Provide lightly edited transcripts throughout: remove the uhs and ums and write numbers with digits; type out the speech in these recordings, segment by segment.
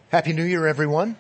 Happy New Year, everyone.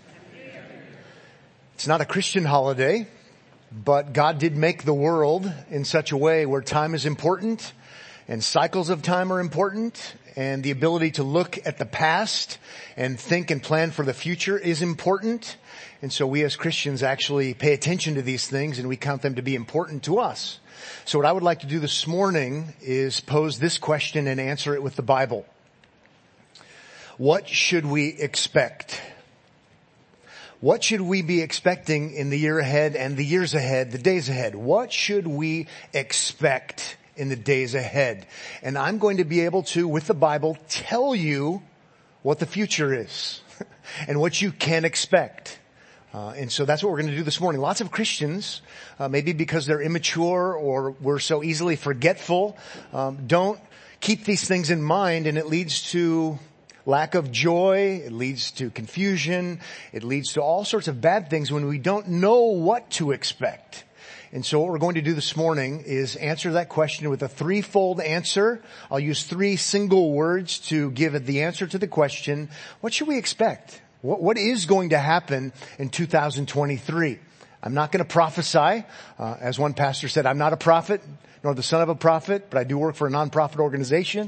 It's not a Christian holiday, but God did make the world in such a way where time is important and cycles of time are important, and the ability to look at the past and think and plan for the future is important. And so we as Christians actually pay attention to these things and we count them to be important to us. So what I would like to do this morning is pose this question and answer it with the Bible. What should we expect? What should we be expecting in the year ahead and the years ahead, the days ahead? What should we expect in the days ahead? And I'm going to be able to, with the Bible, tell you what the future is and what you can expect. And so that's what we're going to do this morning. Lots of Christians, maybe because they're immature or we're so easily forgetful, don't keep these things in mind, and it leads to lack of joy, it leads to confusion, it leads to all sorts of bad things when we don't know what to expect. And so what we're going to do this morning is answer that question with a threefold answer. I'll use three single words to give it the answer to the question, what should we expect? What is going to happen in 2023? I'm not going to prophesy. As one pastor said, I'm not a prophet, nor the son of a prophet, but I do work for a nonprofit organization.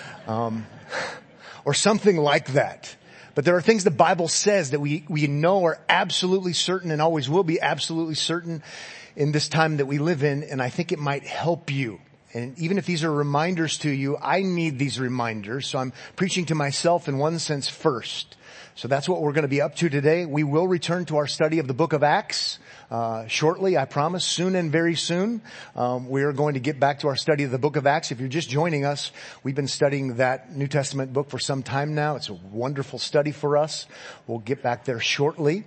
Or something like that. But there are things the Bible says that we know are absolutely certain and always will be absolutely certain in this time that we live in, and I think it might help you. And even if these are reminders to you, I need these reminders, so I'm preaching to myself in one sense first. So that's what we're going to be up to today. We will return to our study of the book of Acts shortly, I promise, soon and very soon. We are going to get back to our study of the book of Acts. If you're just joining us, we've been studying that New Testament book for some time now. It's a wonderful study for us. We'll get back there shortly.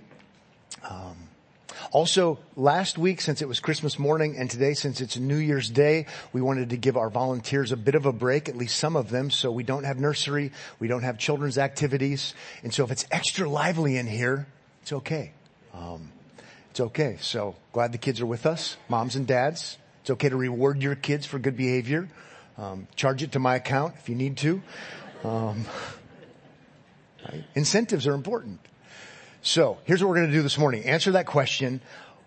Also, last week, since it was Christmas morning, and today, since it's New Year's Day, we wanted to give our volunteers a bit of a break, at least some of them, so we don't have nursery, we don't have children's activities, and so if it's extra lively in here, it's okay. It's okay. So, glad the kids are with us, moms and dads. It's okay to reward your kids for good behavior. Charge it to my account if you need to. Right? Incentives are important. So, here's what we're going to do this morning. Answer that question.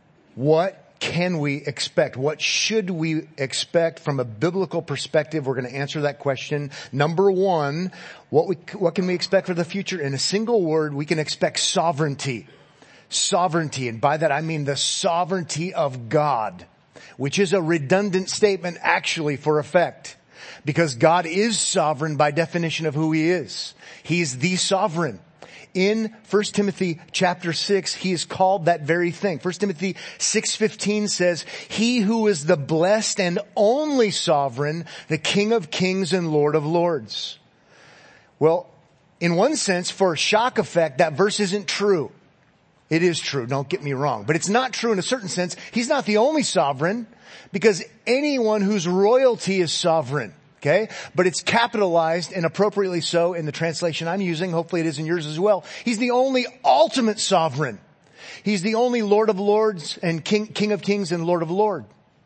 What can we expect? What should we expect from a biblical perspective? We're going to answer that question. Number one, what can we expect for the future? In a single word, we can expect sovereignty. Sovereignty. And by that I mean the sovereignty of God, which is a redundant statement actually for effect. Because God is sovereign by definition of who He is. He's the sovereign. In 1 Timothy chapter 6, he is called that very thing. 1 Timothy 6:15 says, He who is the blessed and only sovereign, the King of kings and Lord of lords. Well, in one sense, for shock effect, that verse isn't true. It is true, don't get me wrong. But it's not true in a certain sense. He's not the only sovereign, because anyone whose royalty is sovereign. Okay? But it's capitalized, and appropriately so, in the translation I'm using. Hopefully it is in yours as well. He's the only ultimate sovereign. He's the only Lord of lords and King of kings and Lord of lords.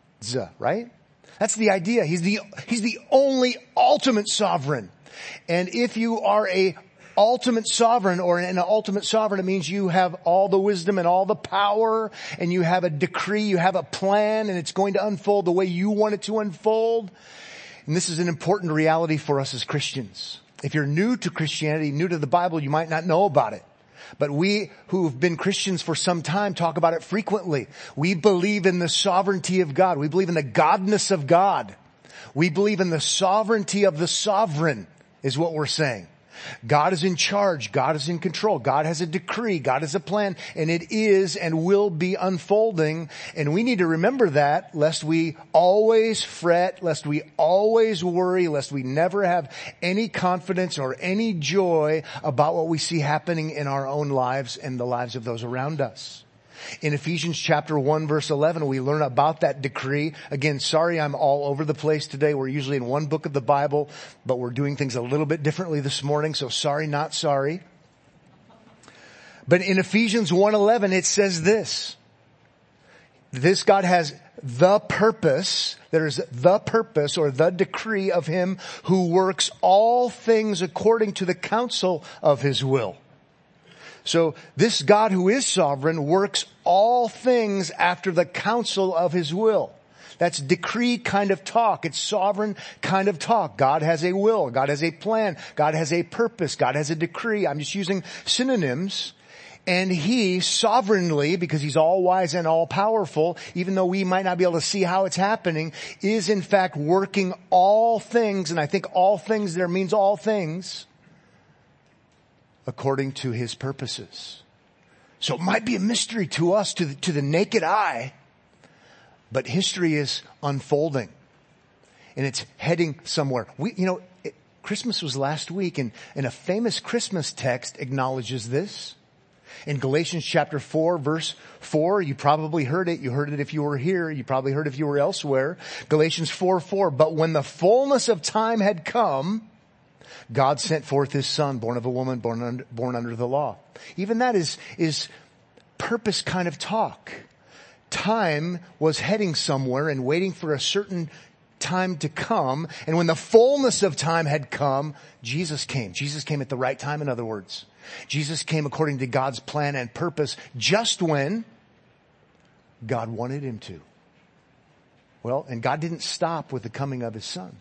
Right? That's the idea. He's the only ultimate sovereign. And if you are a ultimate sovereign, or an ultimate sovereign, it means you have all the wisdom and all the power, and you have a decree, you have a plan, and it's going to unfold the way you want it to unfold. And this is an important reality for us as Christians. If you're new to Christianity, new to the Bible, you might not know about it. But we who've been Christians for some time talk about it frequently. We believe in the sovereignty of God. We believe in the godness of God. We believe in the sovereignty of the sovereign, is what we're saying. God is in charge. God is in control. God has a decree. God has a plan, and it is and will be unfolding. And we need to remember that, lest we always fret, lest we always worry, lest we never have any confidence or any joy about what we see happening in our own lives and the lives of those around us. In Ephesians chapter 1 verse 11, we learn about that decree. Again, sorry I'm all over the place today. We're usually in one book of the Bible, but we're doing things a little bit differently this morning, so sorry, not sorry. But in Ephesians 1:11, it says this. This God has the purpose, there's the purpose or the decree of Him who works all things according to the counsel of His will. So this God who is sovereign works all things after the counsel of his will. That's decree kind of talk. It's sovereign kind of talk. God has a will. God has a plan. God has a purpose. God has a decree. I'm just using synonyms. And he sovereignly, because he's all wise and all powerful, even though we might not be able to see how it's happening, is in fact working all things, and I think all things there means all things, according to his purposes. So it might be a mystery to us, to the naked eye, but history is unfolding and it's heading somewhere. Christmas was last week, and a famous Christmas text acknowledges this. In Galatians chapter 4, verse 4, you probably heard it. You heard it if you were here. You probably heard it if you were elsewhere. Galatians 4:4. But when the fullness of time had come, God sent forth his son, born of a woman, born under the law. Even that is purpose kind of talk. Time was heading somewhere and waiting for a certain time to come. And when the fullness of time had come, Jesus came. Jesus came at the right time, in other words. Jesus came according to God's plan and purpose just when God wanted him to. Well, and God didn't stop with the coming of his son.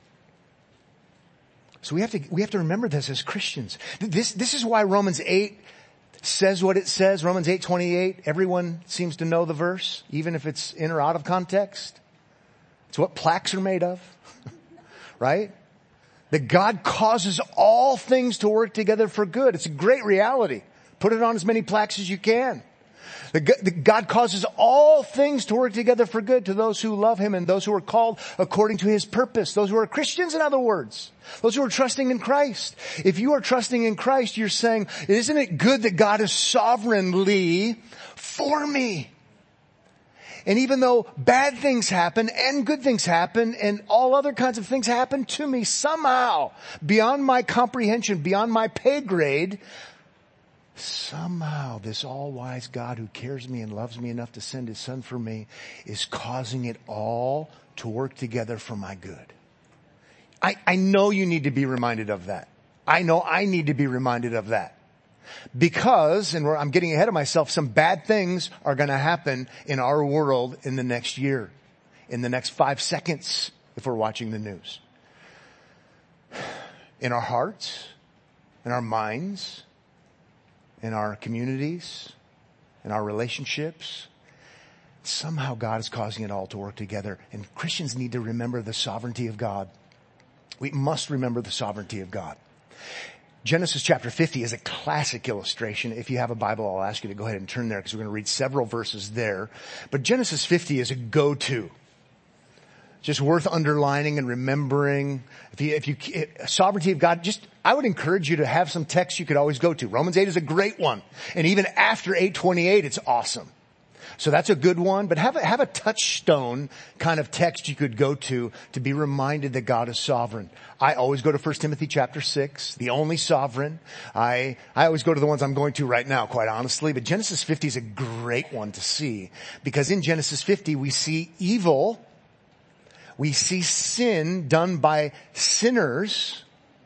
So we have to remember this as Christians. This is why Romans 8 says what it says. Romans 8:28. Everyone seems to know the verse, even if it's in or out of context. It's what plaques are made of, right? That God causes all things to work together for good. It's a great reality. Put it on as many plaques as you can. That God causes all things to work together for good to those who love him and those who are called according to his purpose. Those who are Christians, in other words. Those who are trusting in Christ. If you are trusting in Christ, you're saying, isn't it good that God is sovereignly for me? And even though bad things happen and good things happen and all other kinds of things happen to me somehow, beyond my comprehension, beyond my pay grade, somehow this all-wise God who cares me and loves me enough to send his son for me is causing it all to work together for my good. I know you need to be reminded of that. I know I need to be reminded of that. Because, and I'm getting ahead of myself, some bad things are going to happen in our world in the next year, in the next 5 seconds, if we're watching the news. In our hearts, in our minds, in our communities, in our relationships. Somehow God is causing it all to work together. And Christians need to remember the sovereignty of God. We must remember the sovereignty of God. Genesis chapter 50 is a classic illustration. If you have a Bible, I'll ask you to go ahead and turn there because we're going to read several verses there. But Genesis 50 is a go-to. Just worth underlining and remembering. Sovereignty of God, I would encourage you to have some texts you could always go to. Romans 8 is a great one. And even after 8:28, it's awesome. So that's a good one, but have a touchstone kind of text you could go to be reminded that God is sovereign. I always go to 1 Timothy chapter 6, the only sovereign. I always go to the ones I'm going to right now, quite honestly, but Genesis 50 is a great one to see because in Genesis 50 we see evil, we see sin done by sinners,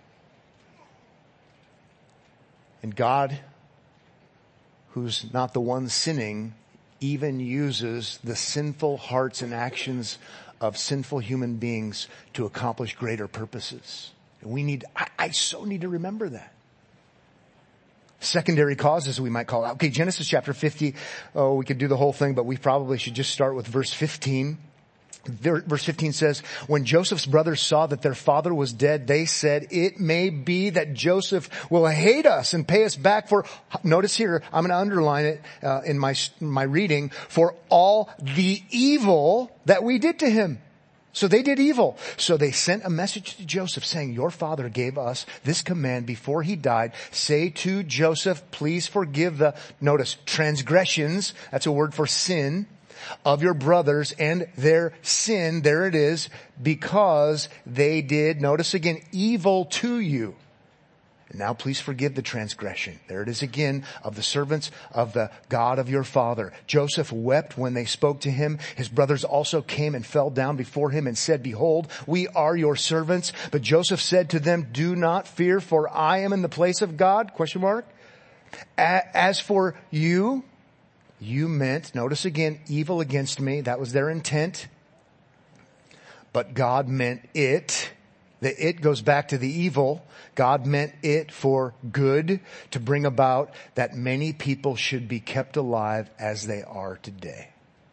and God, who's not the one sinning, even uses the sinful hearts and actions of sinful human beings to accomplish greater purposes. And I so need to remember that. Secondary causes, we might call it. Okay, Genesis chapter 50. Oh, we could do the whole thing, but we probably should just start with verse 15. Verse 15 says, when Joseph's brothers saw that their father was dead, they said, it may be that Joseph will hate us and pay us back for, notice here, I'm going to underline it in my reading, for all the evil that we did to him. So they did evil. So they sent a message to Joseph saying, your father gave us this command before he died. Say to Joseph, please forgive the, notice, transgressions, that's a word for sin, of your brothers and their sin, there it is, because they did, notice again, evil to you. And now please forgive the transgression. There it is again, of the servants of the God of your father. Joseph wept when they spoke to him. His brothers also came and fell down before him and said, behold, we are your servants. But Joseph said to them, do not fear, for I am in the place of God, question mark. As for you, you meant, notice again, evil against me. That was their intent. But God meant it. The it goes back to the evil. God meant it for good, to bring about that many people should be kept alive as they are today.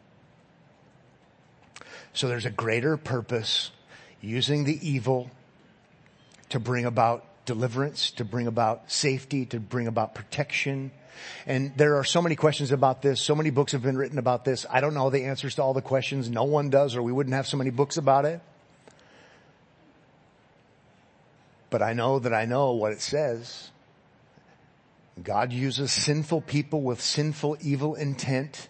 So there's a greater purpose using the evil to bring about deliverance, to bring about safety, to bring about protection. And there are so many questions about this. So many books have been written about this. I don't know the answers to all the questions. No one does, or we wouldn't have so many books about it. But I know that I know what it says. God uses sinful people with sinful, evil intent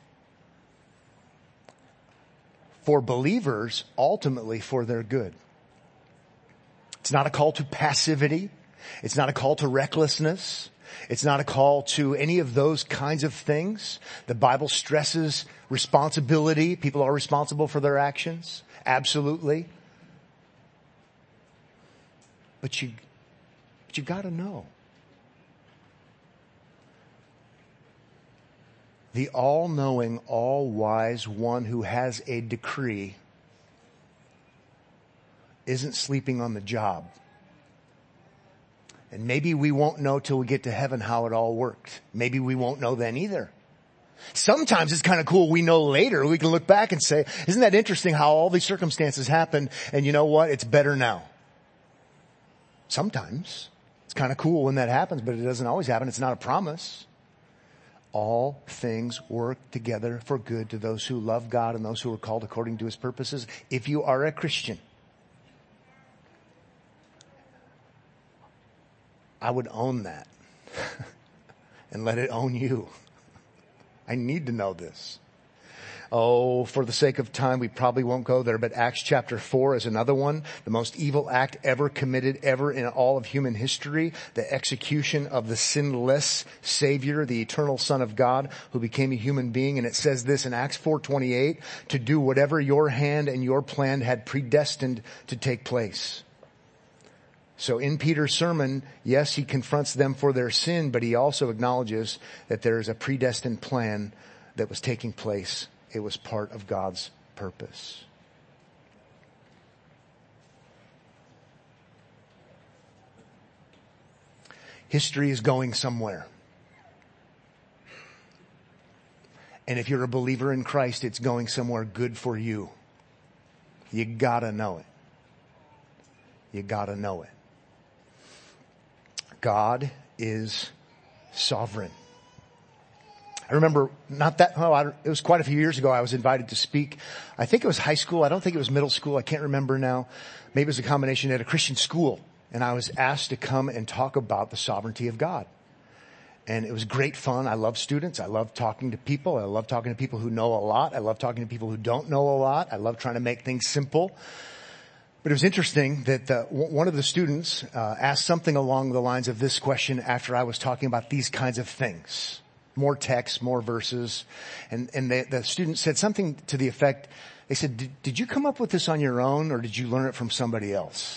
for believers, ultimately for their good. It's not a call to passivity. It's not a call to recklessness. It's not a call to any of those kinds of things. The Bible stresses responsibility. People are responsible for their actions. Absolutely. But you got to know. The all-knowing, all-wise one who has a decree isn't sleeping on the job. And maybe we won't know till we get to heaven how it all worked. Maybe we won't know then either. Sometimes it's kind of cool. We know later. We can look back and say, isn't that interesting how all these circumstances happened? And you know what? It's better now. Sometimes it's kind of cool when that happens, but it doesn't always happen. It's not a promise. All things work together for good to those who love God and those who are called according to his purposes. If you are a Christian, I would own that and let it own you. I need to know this. Oh, for the sake of time, we probably won't go there, but Acts chapter 4 is another one. The most evil act ever committed ever in all of human history. The execution of the sinless Savior, the eternal Son of God, who became a human being. And it says this in Acts 4:28, to do whatever your hand and your plan had predestined to take place. So in Peter's sermon, yes, he confronts them for their sin, but he also acknowledges that there is a predestined plan that was taking place. It was part of God's purpose. History is going somewhere. And if you're a believer in Christ, it's going somewhere good for you. You gotta know it. You gotta know it. God is sovereign. I remember it was quite a few years ago. I was invited to speak. I think it was high school. I don't think it was middle school. I can't remember now. Maybe it was a combination at a Christian school. And I was asked to come and talk about the sovereignty of God. And it was great fun. I love students. I love talking to people. I love talking to people who know a lot. I love talking to people who don't know a lot. I love trying to make things simple. But it was interesting that one of the students asked something along the lines of this question after I was talking about these kinds of things. More text, more verses. And the student said something to the effect, they said, did you come up with this on your own or did you learn it from somebody else?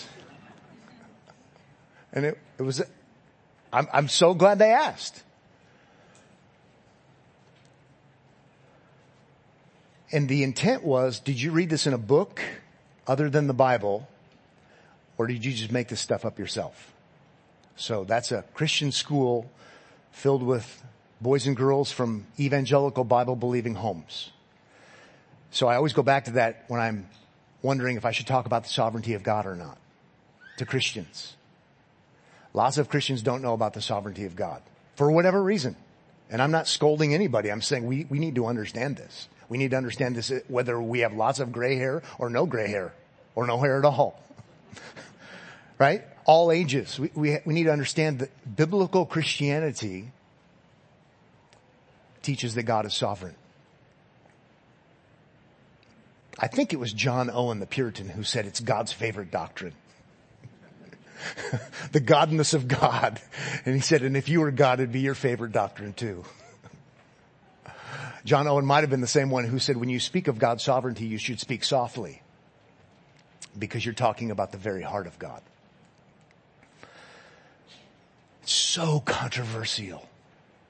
And it was, I'm so glad they asked. And the intent was, did you read this in a book other than the Bible, or did you just make this stuff up yourself? So that's a Christian school filled with boys and girls from evangelical Bible-believing homes. So I always go back to that when I'm wondering if I should talk about the sovereignty of God or not to Christians. Lots of Christians don't know about the sovereignty of God for whatever reason. And I'm not scolding anybody. I'm saying we need to understand this. We need to understand this whether we have lots of gray hair or no gray hair or no hair at all. Right? All ages. We need to understand that biblical Christianity teaches that God is sovereign. I think it was John Owen, the Puritan, who said it's God's favorite doctrine. The godness of God. And he said, and if you were God, it'd be your favorite doctrine too. John Owen might have been the same one who said, when you speak of God's sovereignty, you should speak softly because you're talking about the very heart of God. It's so controversial.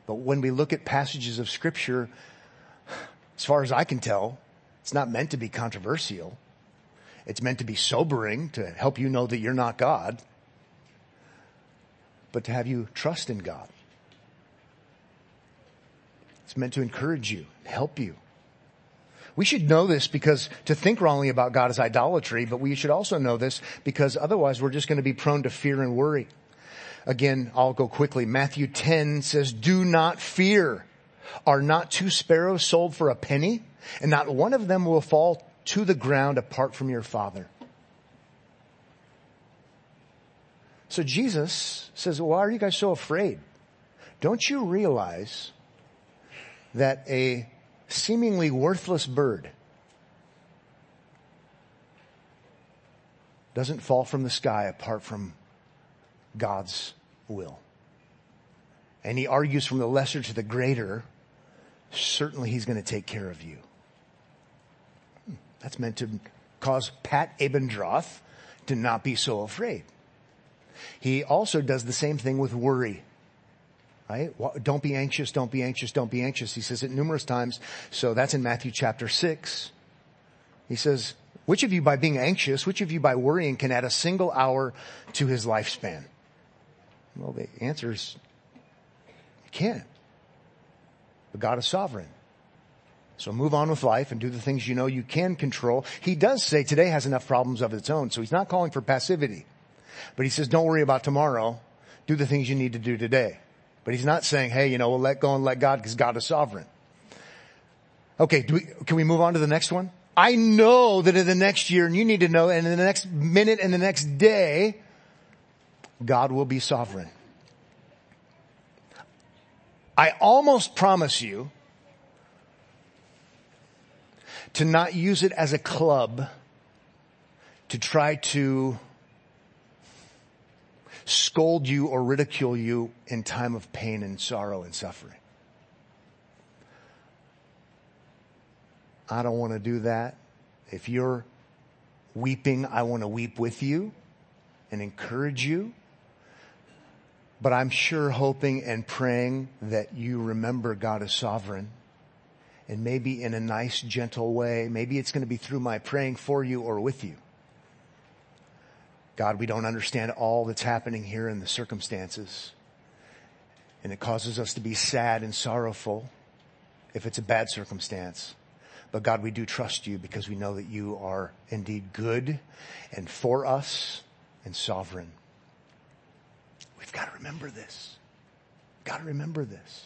But when we look at passages of Scripture, as far as I can tell, it's not meant to be controversial. It's meant to be sobering, to help you know that you're not God, but to have you trust in God. It's meant to encourage you, help you. We should know this because to think wrongly about God is idolatry, but we should also know this because otherwise we're just going to be prone to fear and worry. Again, I'll go quickly. Matthew 10 says, do not fear. Are not 2 sparrows sold for a penny? And not one of them will fall to the ground apart from your Father. So Jesus says, why are you guys so afraid? Don't you realize that a seemingly worthless bird doesn't fall from the sky apart from God's will? And he argues from the lesser to the greater, certainly he's going to take care of you. That's meant to cause Pat Abendroth to not be so afraid. He also does the same thing with worry. Right? Don't be anxious, don't be anxious, don't be anxious. He says it numerous times. So that's in Matthew chapter 6. He says, which of you by being anxious, which of you by worrying can add a single hour to his lifespan? Well, the answer is, you can't. But God is sovereign. So move on with life and do the things you know you can control. He does say today has enough problems of its own. So he's not calling for passivity. But he says, don't worry about tomorrow. Do the things you need to do today. But he's not saying, hey, we'll let go and let God because God is sovereign. Okay, can we move on to the next one? I know that in the next year, and you need to know, and in the next minute and the next day, God will be sovereign. I almost promise you to not use it as a club to try to scold you or ridicule you in time of pain and sorrow and suffering. I don't want to do that. If you're weeping, I want to weep with you and encourage you. But I'm sure hoping and praying that you remember God is sovereign. And maybe in a nice, gentle way, maybe it's going to be through my praying for you or with you. God, we don't understand all that's happening here in the circumstances. And it causes us to be sad and sorrowful if it's a bad circumstance. But God, we do trust you because we know that you are indeed good and for us and sovereign. We've got to remember this. Got to remember this.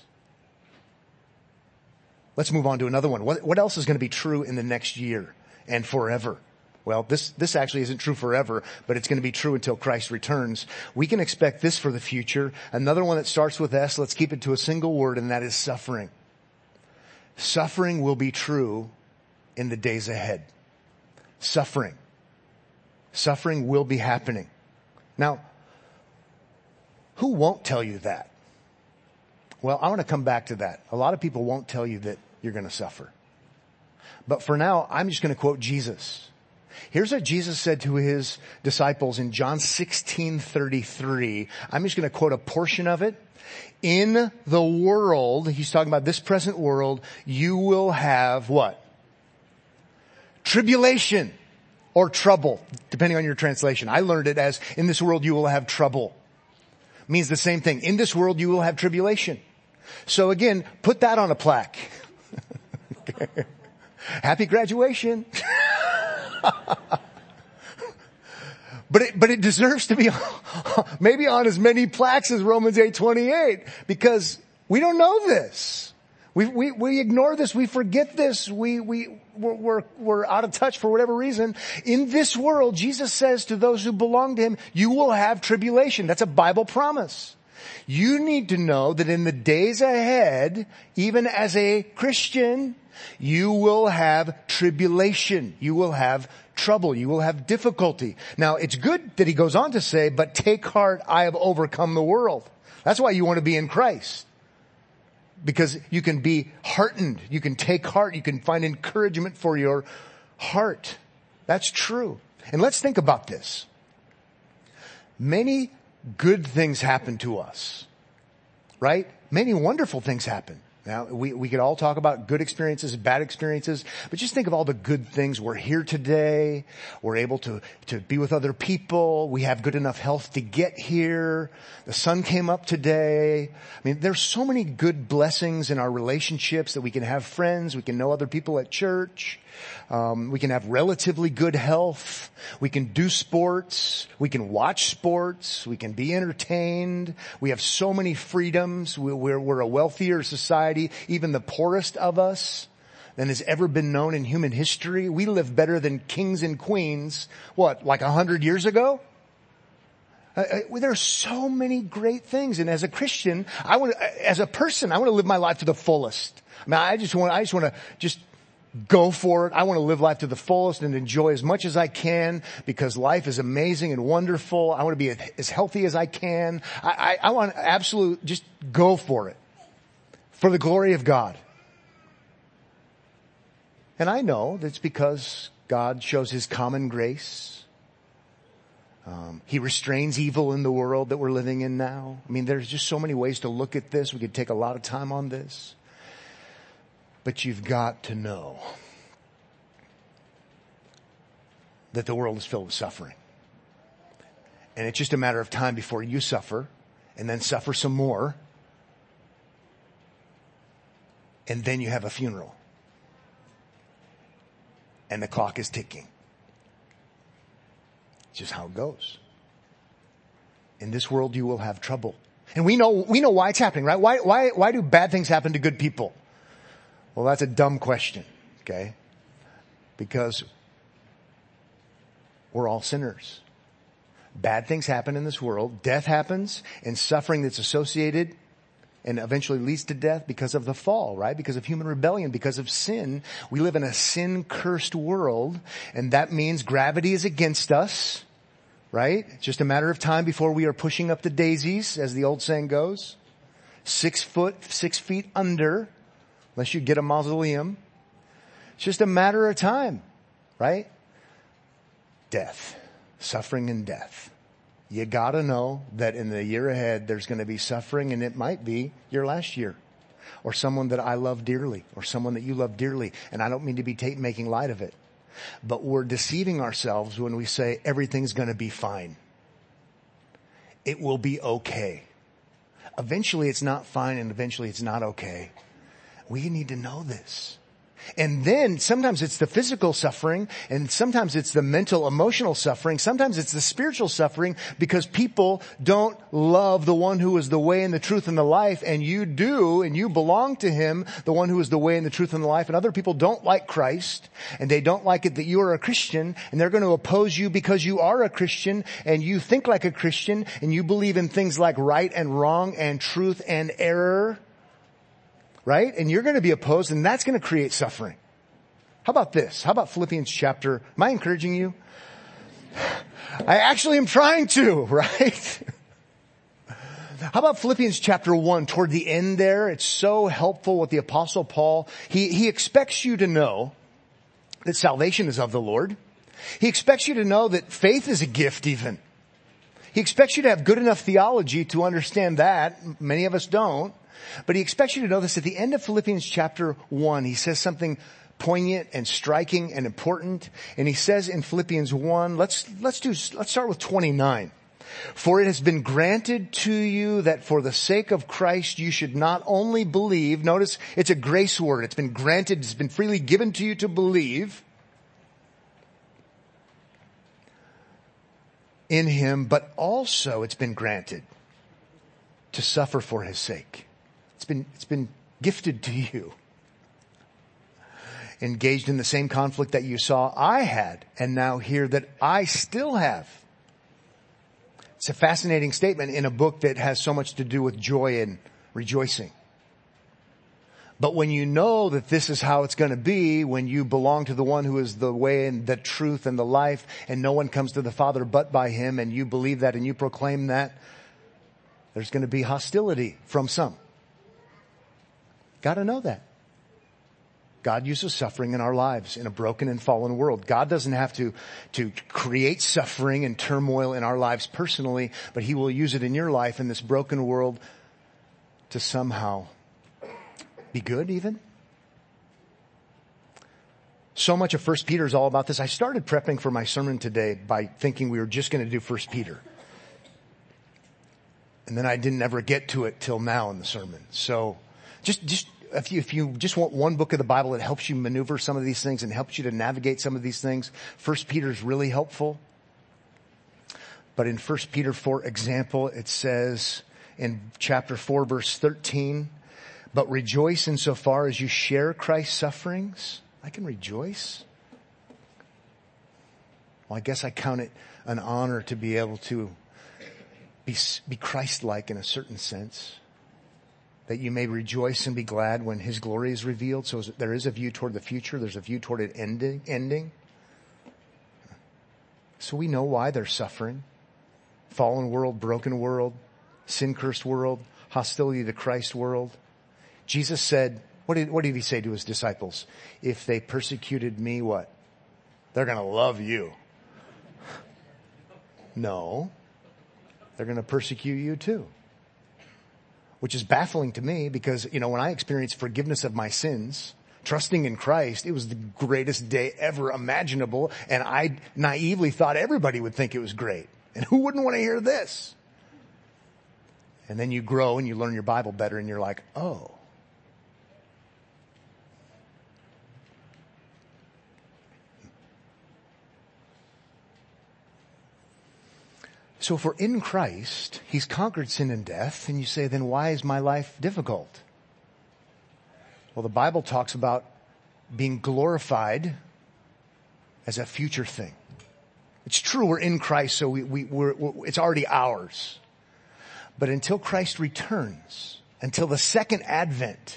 Let's move on to another one. What else is going to be true in the next year and forever? Well, this actually isn't true forever, but it's going to be true until Christ returns. We can expect this for the future. Another one that starts with S, let's keep it to a single word, and that is suffering. Suffering will be true in the days ahead. Suffering. Suffering will be happening. Now, who won't tell you that? Well, I want to come back to that. A lot of people won't tell you that you're going to suffer. But for now, I'm just going to quote Jesus. Here's what Jesus said to his disciples in John 16:33. I'm just going to quote a portion of it. In the world, he's talking about this present world, you will have what? Tribulation or trouble, depending on your translation. I learned it as, in this world you will have trouble. Means the same thing. In this world you will have tribulation. So again, put that on a plaque. Happy graduation. But it deserves to be maybe on as many plaques as Romans 8:28, because we don't know this. We ignore this. We forget this. We're out of touch for whatever reason. In this world, Jesus says to those who belong to him, you will have tribulation. That's a Bible promise. You need to know that in the days ahead, even as a Christian, you will have tribulation. You will have trouble. You will have difficulty. Now, it's good that he goes on to say, but take heart, I have overcome the world. That's why you want to be in Christ. Because you can be heartened. You can take heart. You can find encouragement for your heart. That's true. And let's think about this. Many good things happen to us, right? many wonderful things happen. Now, we could all talk about good experiences, bad experiences, but just think of all the good things. We're here today. We're able to be with other people. We have good enough health to get here. The sun came up today. I mean, there's so many good blessings in our relationships that we can have friends. We can know other people at church. We can have relatively good health. We can do sports. We can watch sports. We can be entertained. We have so many freedoms. We're a wealthier society, even the poorest of us, than has ever been known in human history. We live better than kings and queens, like 100 years ago? There are so many great things. And as a Christian, as a person, I want to live my life to the fullest. I mean, I just want to go for it. I want to live life to the fullest and enjoy as much as I can because life is amazing and wonderful. I want to be as healthy as I can. I want just go for it for the glory of God. And I know that's because God shows his common grace. He restrains evil in the world that we're living in now. I mean, there's just so many ways to look at this. We could take a lot of time on this. But you've got to know that the world is filled with suffering. And it's just a matter of time before you suffer and then suffer some more. And then you have a funeral. And the clock is ticking. It's just how it goes. In this world you will have trouble. And we know why it's happening, right? Why do bad things happen to good people? Well, that's a dumb question, okay? Because we're all sinners. Bad things happen in this world. Death happens, and suffering that's associated and eventually leads to death because of the fall, right? Because of human rebellion, because of sin. We live in a sin-cursed world, and that means gravity is against us, right? It's just a matter of time before we are pushing up the daisies, as the old saying goes. 6 feet under. Unless you get a mausoleum. It's just a matter of time, right? Death. Suffering and death. You gotta know that in the year ahead there's gonna be suffering, and it might be your last year. Or someone that I love dearly. Or someone that you love dearly. And I don't mean to be making light of it. But we're deceiving ourselves when we say everything's gonna be fine. It will be okay. Eventually it's not fine, and eventually it's not okay. We need to know this. And then sometimes it's the physical suffering, and sometimes it's the mental, emotional suffering. Sometimes it's the spiritual suffering because people don't love the one who is the way and the truth and the life, and you do, and you belong to him, the one who is the way and the truth and the life. And other people don't like Christ, and they don't like it that you are a Christian, and they're going to oppose you because you are a Christian, and you think like a Christian, and you believe in things like right and wrong and truth and error. Right? And you're going to be opposed, and that's going to create suffering. How about this? How about Philippians chapter? Am I encouraging you? I actually am trying to, right? How about Philippians chapter 1 toward the end there? It's so helpful with the Apostle Paul. He expects you to know that salvation is of the Lord. He expects you to know that faith is a gift even. He expects you to have good enough theology to understand that. Many of us don't. But he expects you to know this. At the end of Philippians chapter 1, he says something poignant and striking and important. And he says in Philippians 1, let's start with 29. For it has been granted to you that for the sake of Christ you should not only believe. Notice it's a grace word. It's been granted. It's been freely given to you to believe in him, but also it's been granted to suffer for his sake. It's been gifted to you. Engaged in the same conflict that you saw I had, and now hear that I still have. It's a fascinating statement in a book that has so much to do with joy and rejoicing. But when you know that this is how it's going to be, when you belong to the one who is the way and the truth and the life, and no one comes to the Father but by him, and you believe that and you proclaim that, there's going to be hostility from some. Got to know that. God uses suffering in our lives in a broken and fallen world. God doesn't have to create suffering and turmoil in our lives personally, but he will use it in your life in this broken world to somehow be good even? So much of 1 Peter is all about this. I started prepping for my sermon today by thinking we were just going to do 1 Peter. And then I didn't ever get to it till now in the sermon. So just if you just want one book of the Bible that helps you maneuver some of these things and helps you to navigate some of these things, 1 Peter is really helpful. But in 1 Peter, for example, it says in chapter 4, verse 13, but rejoice insofar as you share Christ's sufferings. I can rejoice. Well, I guess I count it an honor to be able to be Christ-like in a certain sense. That you may rejoice and be glad when His glory is revealed. So there is a view toward the future. There's a view toward it ending. So we know why they're suffering. Fallen world, broken world, sin-cursed world, hostility to Christ world. Jesus said, what did He say to His disciples? If they persecuted me, what? They're going to love you. No. They're going to persecute you too. Which is baffling to me because, when I experienced forgiveness of my sins, trusting in Christ, it was the greatest day ever imaginable. And I naively thought everybody would think it was great. And who wouldn't want to hear this? And then you grow and you learn your Bible better and you're like, oh. So if we're in Christ, He's conquered sin and death, and you say, then why is my life difficult? Well, the Bible talks about being glorified as a future thing. It's true we're in Christ, so it's already ours. But until Christ returns, until the second advent,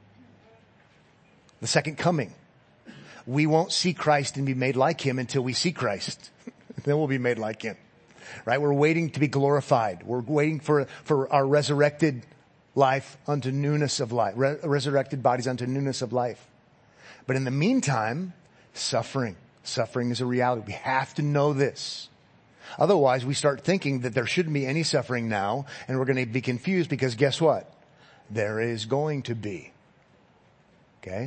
the second coming, we won't see Christ and be made like Him until we see Christ. Then we'll be made like Him. Right? We're waiting to be glorified. We're waiting for our resurrected life unto newness of life. Resurrected bodies unto newness of life. But in the meantime, suffering. Suffering is a reality. We have to know this. Otherwise, we start thinking that there shouldn't be any suffering now, and we're going to be confused because guess what? There is going to be. Okay?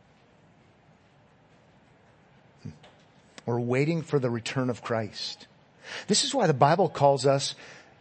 We're waiting for the return of Christ. This is why the Bible calls us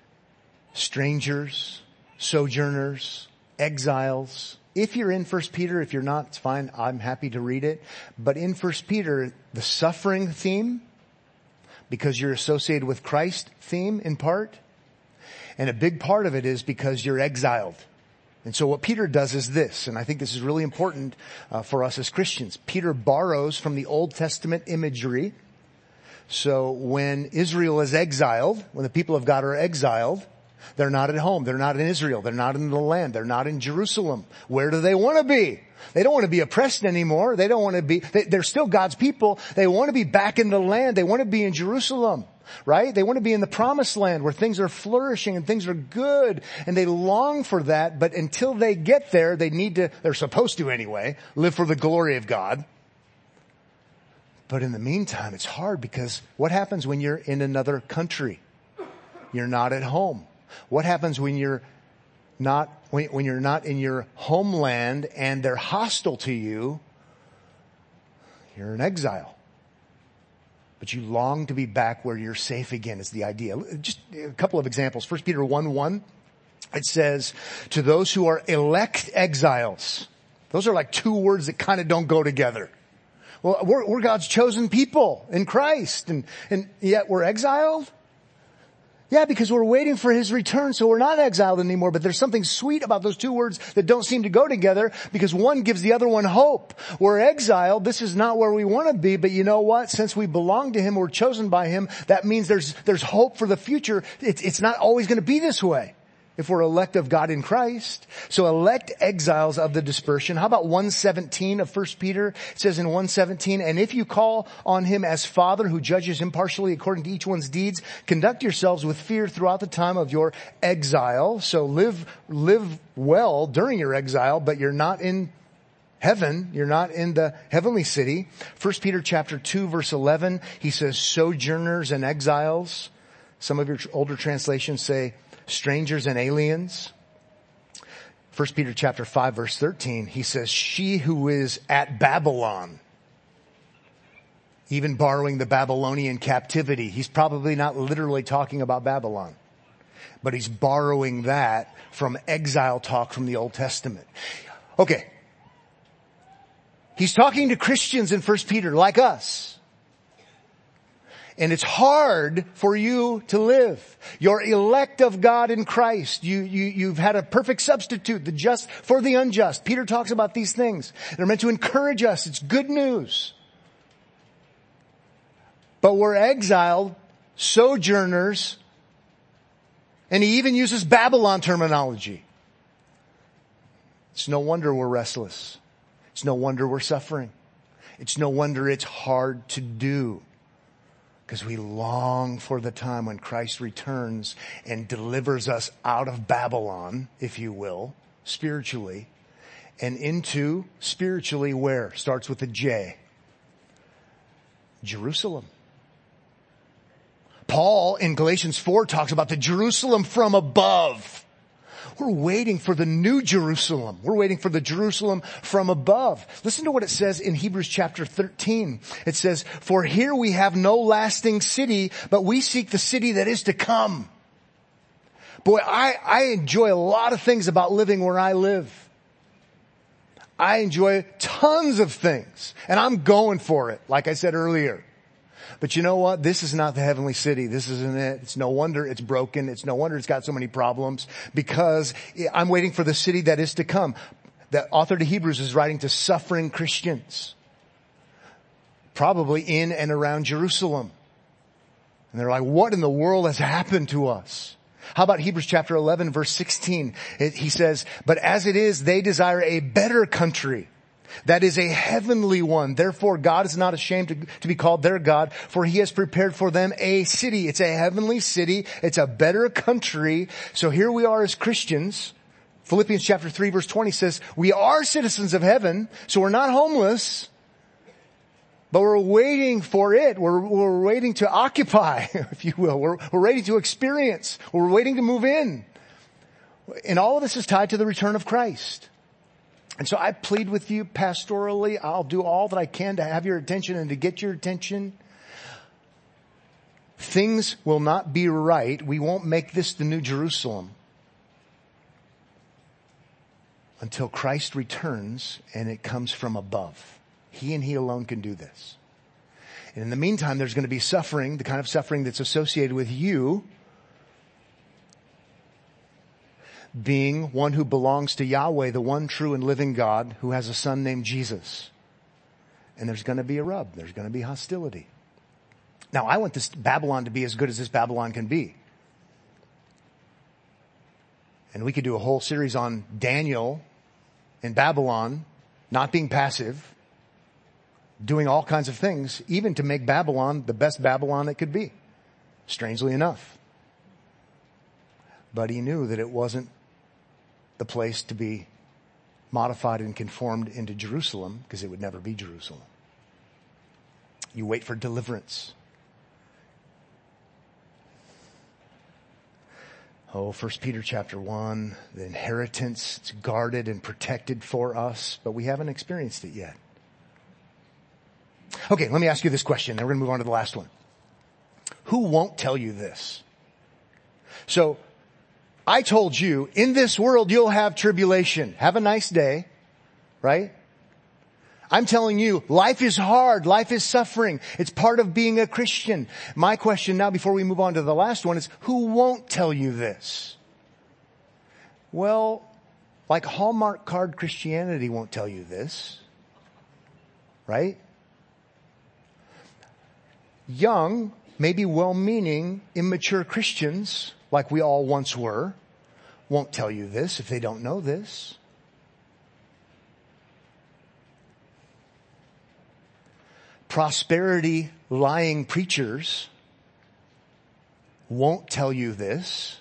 strangers, sojourners, exiles. If you're in 1 Peter, if you're not, it's fine. I'm happy to read it. But in 1 Peter, the suffering theme, because you're associated with Christ theme in part, and a big part of it is because you're exiled. And so what Peter does is this, and I think this is really important for us as Christians. Peter borrows from the Old Testament imagery. So when Israel is exiled, when the people of God are exiled, they're not at home. They're not in Israel. They're not in the land. They're not in Jerusalem. Where do they want to be? They don't want to be oppressed anymore. They don't want to be, they're still God's people. They want to be back in the land. They want to be in Jerusalem, right? They want to be in the promised land where things are flourishing and things are good. And they long for that. But until they get there, they're supposed to anyway, live for the glory of God. But in the meantime, it's hard because what happens when you're in another country? You're not at home. What happens when you're not in your homeland and they're hostile to you? You're in exile. But you long to be back where you're safe again is the idea. Just a couple of examples. 1 Peter 1:1, it says, to those who are elect exiles. Those are like two words that kind of don't go together. Well, we're God's chosen people in Christ, and yet we're exiled? Yeah, because we're waiting for His return, so we're not exiled anymore. But there's something sweet about those two words that don't seem to go together because one gives the other one hope. We're exiled. This is not where we want to be, but you know what? Since we belong to Him, we're chosen by Him, that means there's hope for the future. It's not always going to be this way if we're elect of God in Christ. So elect exiles of the dispersion. How about 1:17 of 1 Peter? It says in 1:17, and if you call on Him as Father who judges impartially according to each one's deeds, conduct yourselves with fear throughout the time of your exile. So live well during your exile, but you're not in heaven. You're not in the heavenly city. 1 Peter chapter 2 verse 11, he says sojourners and exiles. Some of your older translations say strangers and aliens. 1 Peter chapter 5 verse 13, he says, she who is at Babylon, even borrowing the Babylonian captivity. He's probably not literally talking about Babylon, but he's borrowing that from exile talk from the Old Testament. Okay. He's talking to Christians in 1 Peter like us. And it's hard for you to live. You're elect of God in Christ. You've had a perfect substitute, the just for the unjust. Peter talks about these things. They're meant to encourage us. It's good news. But we're exiled, sojourners, and he even uses Babylon terminology. It's no wonder we're restless. It's no wonder we're suffering. It's no wonder it's hard to do. Because we long for the time when Christ returns and delivers us out of Babylon, if you will, spiritually, and into spiritually where? Starts with a J. Jerusalem. Paul in Galatians 4 talks about the Jerusalem from above. We're waiting for the new Jerusalem. We're waiting for the Jerusalem from above. Listen to what it says in Hebrews chapter 13. It says, for here we have no lasting city, but we seek the city that is to come. Boy, I enjoy a lot of things about living where I live. I enjoy tons of things, and I'm going for it, like I said earlier. But you know what? This is not the heavenly city. This isn't it. It's no wonder it's broken. It's no wonder it's got so many problems, because I'm waiting for the city that is to come. The author to Hebrews is writing to suffering Christians, probably in and around Jerusalem. And they're like, what in the world has happened to us? How about Hebrews chapter 11 verse 16? He says, but as it is, they desire a better country. That is a heavenly one. Therefore, God is not ashamed to be called their God, for he has prepared for them a city. It's a heavenly city. It's a better country. So here we are as Christians. Philippians chapter 3 verse 20 says, we are citizens of heaven, so we're not homeless, but we're waiting for it. We're waiting to occupy, if you will. We're waiting to experience. We're waiting to move in. And all of this is tied to the return of Christ. And so I plead with you pastorally. I'll do all that I can to have your attention and to get your attention. Things will not be right. We won't make this the new Jerusalem until Christ returns and it comes from above. He and he alone can do this. And in the meantime, there's going to be suffering, the kind of suffering that's associated with you being one who belongs to Yahweh, the one true and living God, who has a son named Jesus. And there's going to be a rub. There's going to be hostility. Now, I want this Babylon to be as good as this Babylon can be. And we could do a whole series on Daniel and Babylon not being passive, doing all kinds of things, even to make Babylon the best Babylon it could be, strangely enough. But he knew that it wasn't the place to be modified and conformed into Jerusalem, because it would never be Jerusalem. You wait for deliverance. Oh, 1 Peter chapter 1, the inheritance, it's guarded and protected for us, but we haven't experienced it yet. Okay, let me ask you this question, then we're going to move on to the last one. Who won't tell you this? So, I told you, in this world you'll have tribulation. Have a nice day, right? I'm telling you, life is hard. Life is suffering. It's part of being a Christian. My question now, before we move on to the last one, is who won't tell you this? Well, like Hallmark card Christianity won't tell you this, right? Young, maybe well-meaning, immature Christians, like we all once were, won't tell you this if they don't know this. Prosperity lying preachers won't tell you this.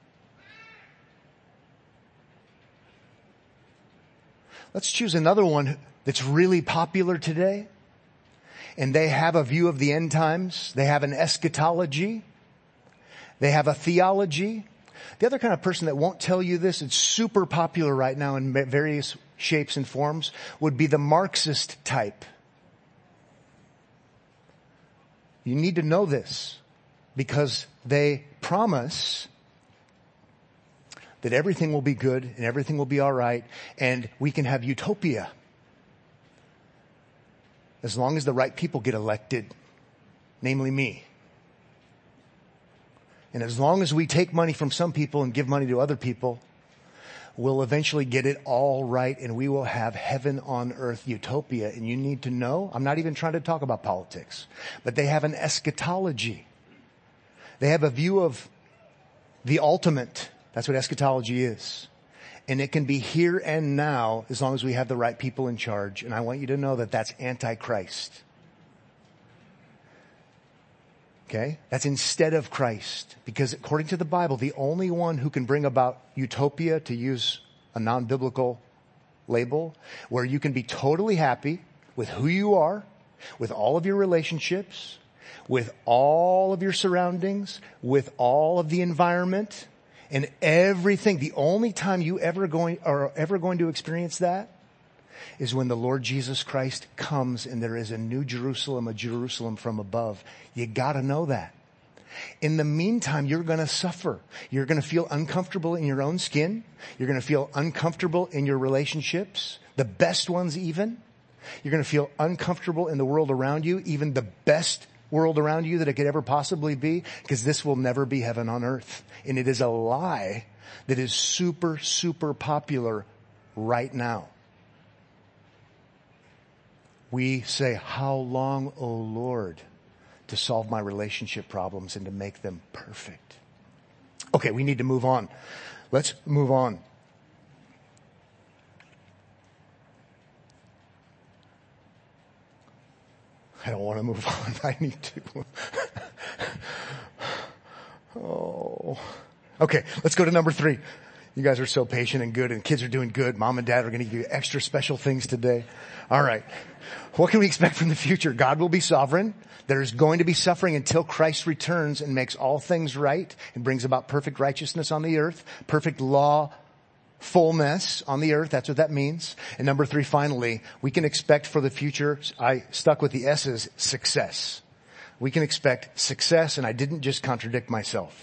Let's choose another one that's really popular today. And they have a view of the end times. They have an eschatology. They have a theology. The other kind of person that won't tell you this, it's super popular right now in various shapes and forms, would be the Marxist type. You need to know this because they promise that everything will be good and everything will be all right and we can have utopia as long as the right people get elected, namely me. And as long as we take money from some people and give money to other people, we'll eventually get it all right and we will have heaven on earth utopia. And you need to know, I'm not even trying to talk about politics, but they have an eschatology. They have a view of the ultimate. That's what eschatology is. And it can be here and now as long as we have the right people in charge. And I want you to know that that's Antichrist. Okay? That's instead of Christ. Because according to the Bible, the only one who can bring about utopia, to use a non-biblical label, where you can be totally happy with who you are, with all of your relationships, with all of your surroundings, with all of the environment, and everything. The only time you are ever going to experience that is when the Lord Jesus Christ comes and there is a new Jerusalem, a Jerusalem from above. You gotta know that. In the meantime, you're gonna suffer. You're gonna feel uncomfortable in your own skin. You're gonna feel uncomfortable in your relationships, the best ones even. You're gonna feel uncomfortable in the world around you, even the best world around you that it could ever possibly be, because this will never be heaven on earth. And it is a lie that is super, super popular right now. We say, how long, O Lord, to solve my relationship problems and to make them perfect? Okay, we need to move on. Let's move on. I don't want to move on. I need to. Okay, let's go to number 3. You guys are so patient and good, and kids are doing good. Mom and dad are going to give you extra special things today. All right. What can we expect from the future? God will be sovereign. There's going to be suffering until Christ returns and makes all things right and brings about perfect righteousness on the earth, perfect law, fullness on the earth. That's what that means. And number 3, finally, we can expect for the future, I stuck with the S's, success. We can expect success, and I didn't just contradict myself.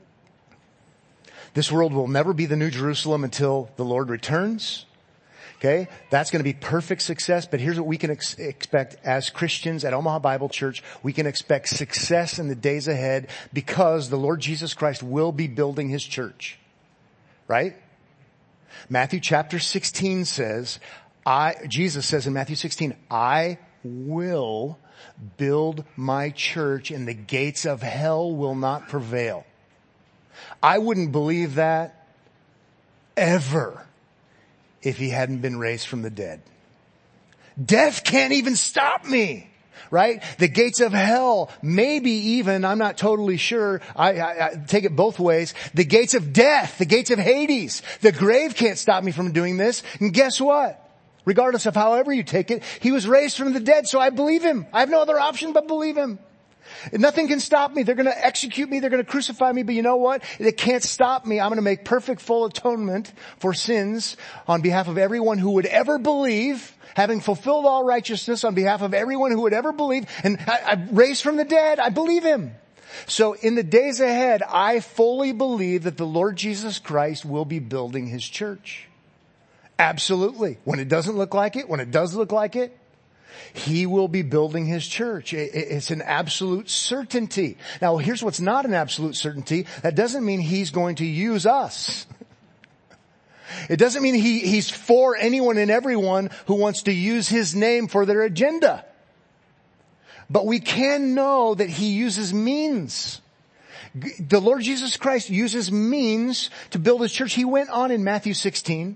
This world will never be the New Jerusalem until the Lord returns. Okay? That's going to be perfect success, but here's what we can expect as Christians at Omaha Bible Church. We can expect success in the days ahead because the Lord Jesus Christ will be building His church. Right? Matthew chapter 16 says, Jesus says in Matthew 16, I will build my church and the gates of hell will not prevail. I wouldn't believe that ever if He hadn't been raised from the dead. Death can't even stop me, right? The gates of hell, maybe even, I'm not totally sure, I take it both ways. The gates of death, the gates of Hades, the grave can't stop me from doing this. And guess what? Regardless of however you take it, He was raised from the dead, so I believe Him. I have no other option but believe Him. Nothing can stop me. They're going to execute me. They're going to crucify me. But you know what? It can't stop me. I'm going to make perfect full atonement for sins on behalf of everyone who would ever believe, having fulfilled all righteousness on behalf of everyone who would ever believe. And I raised from the dead. I believe Him. So in the days ahead, I fully believe that the Lord Jesus Christ will be building His church. Absolutely. When it doesn't look like it, when it does look like it, He will be building His church. It's an absolute certainty. Now, here's what's not an absolute certainty. That doesn't mean He's going to use us. It doesn't mean He's for anyone and everyone who wants to use His name for their agenda. But we can know that He uses means. The Lord Jesus Christ uses means to build His church. He went on in Matthew 16.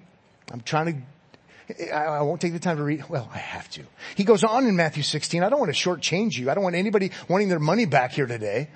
I won't take the time to read. Well, I have to. He goes on in Matthew 16. I don't want to shortchange you. I don't want anybody wanting their money back here today.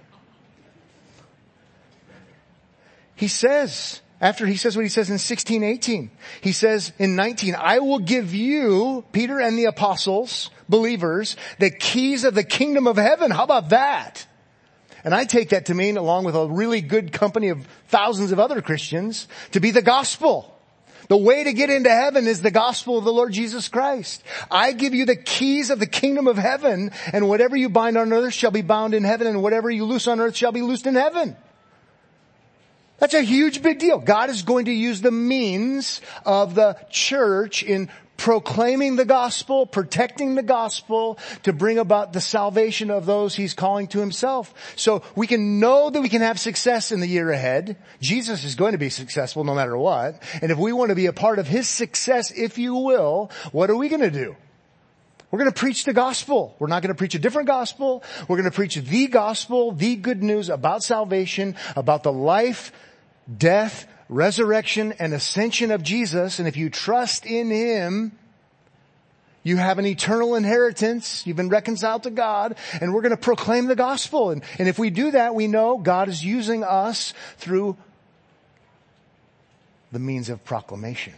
He says, after he says what he says in 16:18, he says in 19, I will give you, Peter and the apostles, believers, the keys of the kingdom of heaven. How about that? And I take that to mean, along with a really good company of thousands of other Christians, to be the gospel. The way to get into heaven is the gospel of the Lord Jesus Christ. I give you the keys of the kingdom of heaven, and whatever you bind on earth shall be bound in heaven, and whatever you loose on earth shall be loosed in heaven. That's a huge big deal. God is going to use the means of the church in proclaiming the gospel, protecting the gospel, to bring about the salvation of those He's calling to Himself. So we can know that we can have success in the year ahead. Jesus is going to be successful no matter what. And if we want to be a part of His success, if you will, what are we going to do? We're going to preach the gospel. We're not going to preach a different gospel. We're going to preach the gospel, the good news about salvation, about the life, death, resurrection, and ascension of Jesus. And if you trust in Him, you have an eternal inheritance. You've been reconciled to God, and we're going to proclaim the gospel. And if we do that, we know God is using us through the means of proclamation.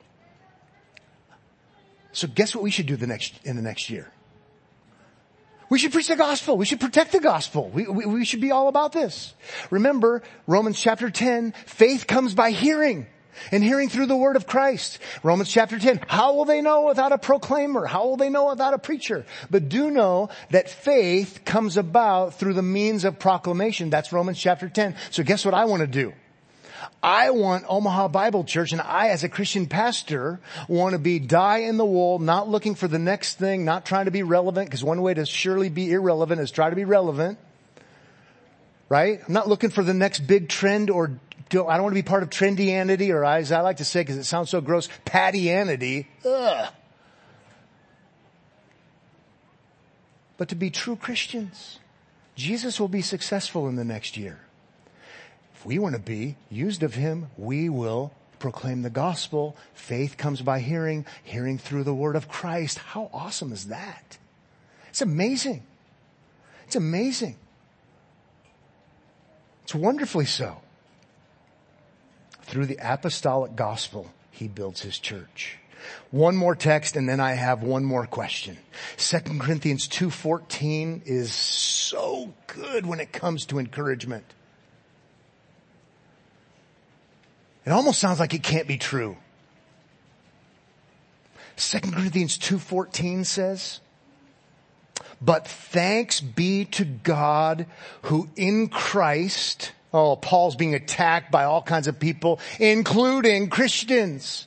So guess what we should do in the next year? We should preach the gospel. We should protect the gospel. We should be all about this. Remember, Romans chapter 10, faith comes by hearing, and hearing through the word of Christ. Romans chapter 10, how will they know without a proclaimer? How will they know without a preacher? But do know that faith comes about through the means of proclamation. That's Romans chapter 10. So guess what I want to do? I want Omaha Bible Church, and I, as a Christian pastor, want to be die in the wool, not looking for the next thing, not trying to be relevant, because one way to surely be irrelevant is try to be relevant. Right? I'm not looking for the next big trend, or I don't want to be part of trendianity, or as I like to say, because it sounds so gross, pattianity. Ugh. But to be true Christians. Jesus will be successful in the next year. If we want to be used of Him, we will proclaim the gospel. Faith comes by hearing, hearing through the word of Christ. How awesome is that? It's amazing. It's amazing. It's wonderfully so. Through the apostolic gospel, He builds His church. One more text, and then I have one more question. 2 Corinthians 2:14 is so good when it comes to encouragement. It almost sounds like it can't be true. 2 Corinthians 2:14 says, but thanks be to God who in Christ, Paul's being attacked by all kinds of people, including Christians.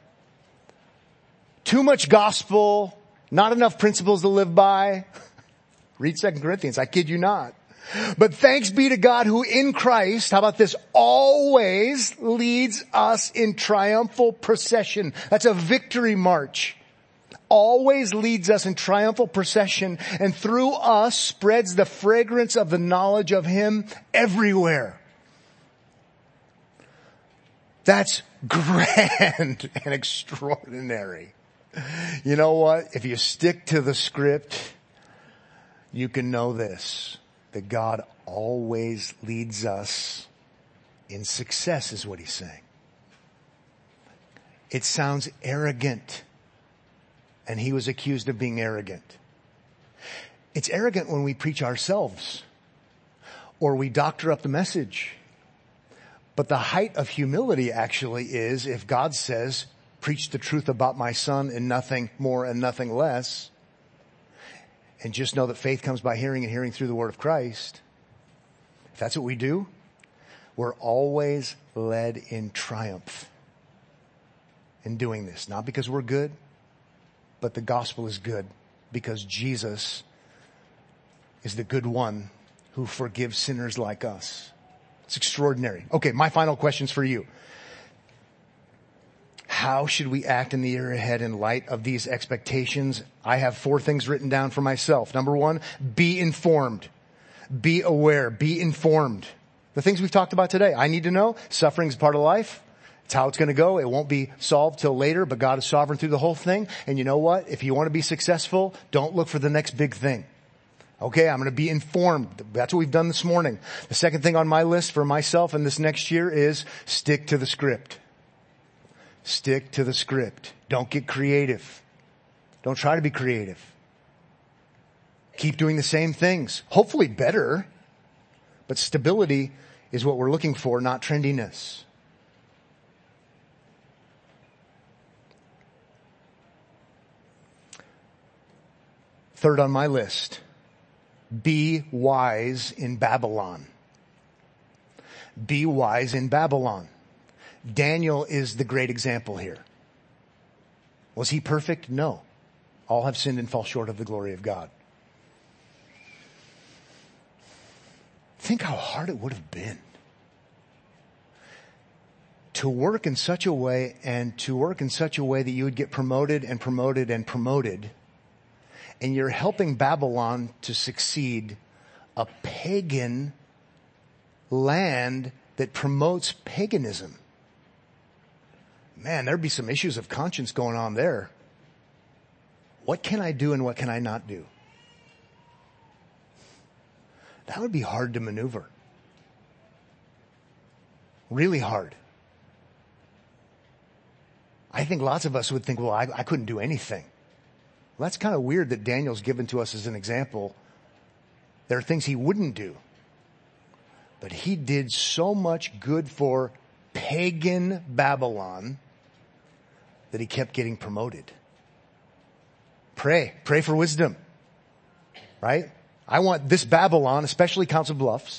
Too much gospel, not enough principles to live by. Read 2 Corinthians, I kid you not. But thanks be to God who in Christ, how about this, always leads us in triumphal procession. That's a victory march. Always leads us in triumphal procession, and through us spreads the fragrance of the knowledge of Him everywhere. That's grand and extraordinary. You know what? If you stick to the script, you can know this. That God always leads us in success is what He's saying. It sounds arrogant. And He was accused of being arrogant. It's arrogant when we preach ourselves or we doctor up the message. But the height of humility actually is if God says, preach the truth about my Son and nothing more and nothing less. And just know that faith comes by hearing, and hearing through the word of Christ. If that's what we do, we're always led in triumph in doing this. Not because we're good, but the gospel is good because Jesus is the good one who forgives sinners like us. It's extraordinary. Okay, my final questions for you. How should we act in the year ahead in light of these expectations? I have 4 things written down for myself. Number 1, be informed. Be aware. Be informed. The things we've talked about today. I need to know suffering is part of life. It's how it's going to go. It won't be solved till later, but God is sovereign through the whole thing. And you know what? If you want to be successful, don't look for the next big thing. Okay, I'm going to be informed. That's what we've done this morning. The second thing on my list for myself in this next year is stick to the script. Stick to the script. Don't get creative. Don't try to be creative. Keep doing the same things. Hopefully better. But stability is what we're looking for, not trendiness. Third on my list, be wise in Babylon. Be wise in Babylon. Daniel is the great example here. Was he perfect? No. All have sinned and fall short of the glory of God. Think how hard it would have been to work in such a way that you would get promoted and promoted and promoted, and you're helping Babylon to succeed, a pagan land that promotes paganism. Man, there'd be some issues of conscience going on there. What can I do and what can I not do? That would be hard to maneuver. Really hard. I think lots of us would think, well, I couldn't do anything. Well, that's kind of weird that Daniel's given to us as an example. There are things he wouldn't do. But he did so much good for pagan Babylon that he kept getting promoted. Pray for wisdom. Right? I want this Babylon, especially Council Bluffs.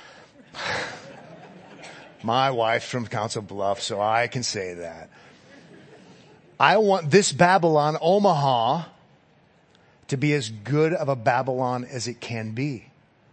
My wife's from Council Bluffs, so I can say that. I want this Babylon, Omaha, to be as good of a Babylon as it can be.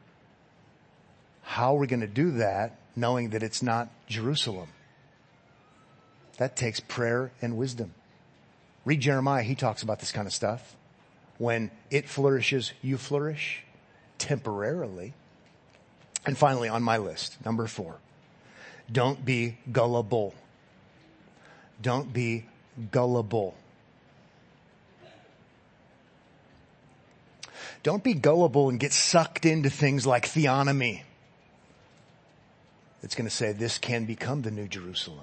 How are we going to do that knowing that it's not Jerusalem? That takes prayer and wisdom. Read Jeremiah. He talks about this kind of stuff. When it flourishes, you flourish temporarily. And finally, on my list, number 4, don't be gullible. Don't be gullible. Don't be gullible and get sucked into things like theonomy. It's going to say this can become the new Jerusalem.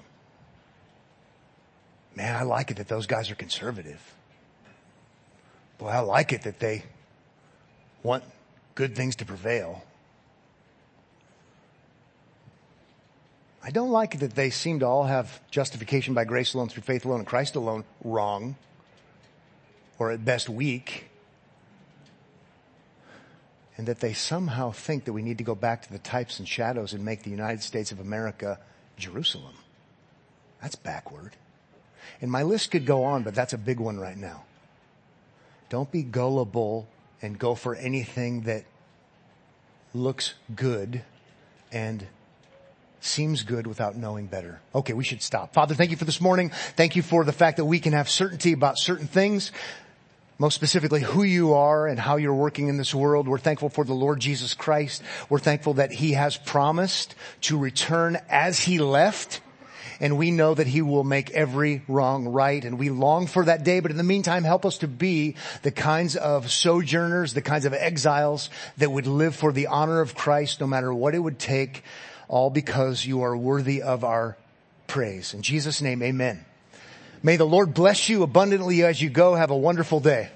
Man, I like it that those guys are conservative. Boy, I like it that they want good things to prevail. I don't like it that they seem to all have justification by grace alone, through faith alone, and Christ alone wrong, or at best weak. And that they somehow think that we need to go back to the types and shadows and make the United States of America Jerusalem. That's backward. And my list could go on, but that's a big one right now. Don't be gullible and go for anything that looks good and seems good without knowing better. Okay, we should stop. Father, thank you for this morning. Thank you for the fact that we can have certainty about certain things. Most specifically, who you are and how you're working in this world. We're thankful for the Lord Jesus Christ. We're thankful that he has promised to return as he left. And we know that he will make every wrong right. And we long for that day. But in the meantime, help us to be the kinds of sojourners, the kinds of exiles that would live for the honor of Christ, no matter what it would take, all because you are worthy of our praise. In Jesus' name, amen. May the Lord bless you abundantly as you go. Have a wonderful day.